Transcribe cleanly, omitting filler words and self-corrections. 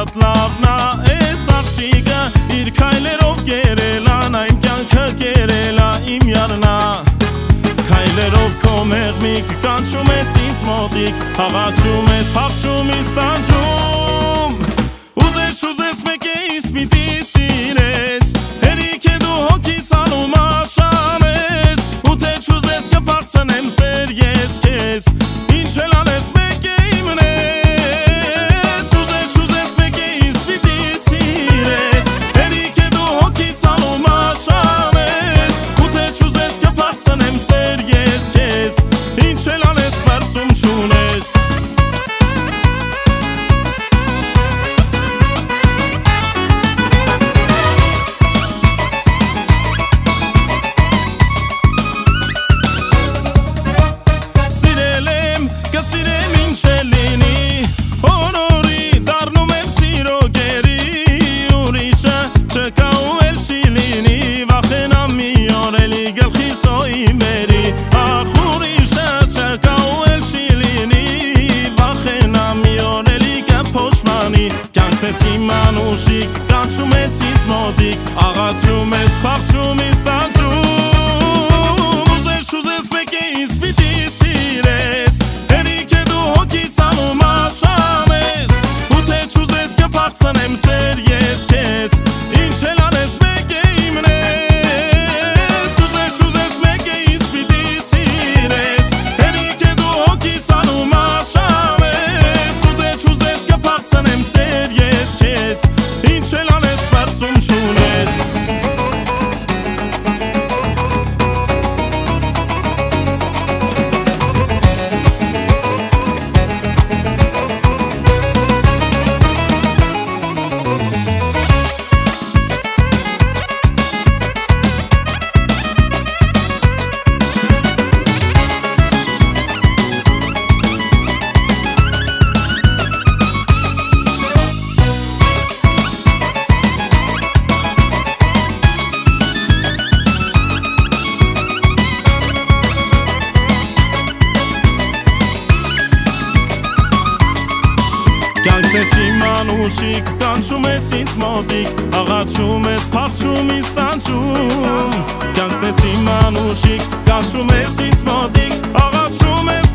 շատ լավն ա էս աղջիկը իր քայլերով կերել ա նա իմ կյանքը կերել ա իմ յարնա քայլերով քո մեղմիկ կանչում ես ինձ մոտիկ հաղաչում ես փախչում ես տանջում ուզես մեկ է ինձ պիտի սիրես հերիք է դու հոգիս անում աշանես ու թե չուզես կբարձնեմ սեր ես քեզ ինչ էլ անես մեկ է իմնես ուզես մեկ է ինձ պիտի սիրես հերիք է դու հոգիս անում աշանես ու թե չուզես կբարձնեմ սեր ես քեզ ինչ էլ անես բարձում չունես Կսիրեմ ինչ է լինի Հոնորի դառնում եմ սիրո գերի Ուրիշը չկա ու էլ չի լինի Վախենամ մի օր էլի գլխի սոյի մերի Ախ ուրիշը չկա ու էլ չի լինի Վախենամ մի օր էլի կփոշմանի Կյանքն ես իմ անուշիկ կանչում ես ինձ մոտիկ Աղաչում ես փախչում ես տանջում Ուզես մեկ է ինձ պիտի սիրես Փացնեմ սեր ես քեզ ինչ էլ անես մեկ է իմնես ուզես մեկ է ինձ պիտի սիրես հերիք է դու հոգիս անում աշանես ու թե չուզես կփացնեմ սեր ես քեզ ինչ էլ անես բարձում չունես Կյանքն ես իմ անուշիկ կանչում ես ինձ մոտիկ Աղաչում ես փախչում ես տանջում Կյանքն ես իմ անուշիկ կանչում ես ինձ մոտիկ Աղաչում ես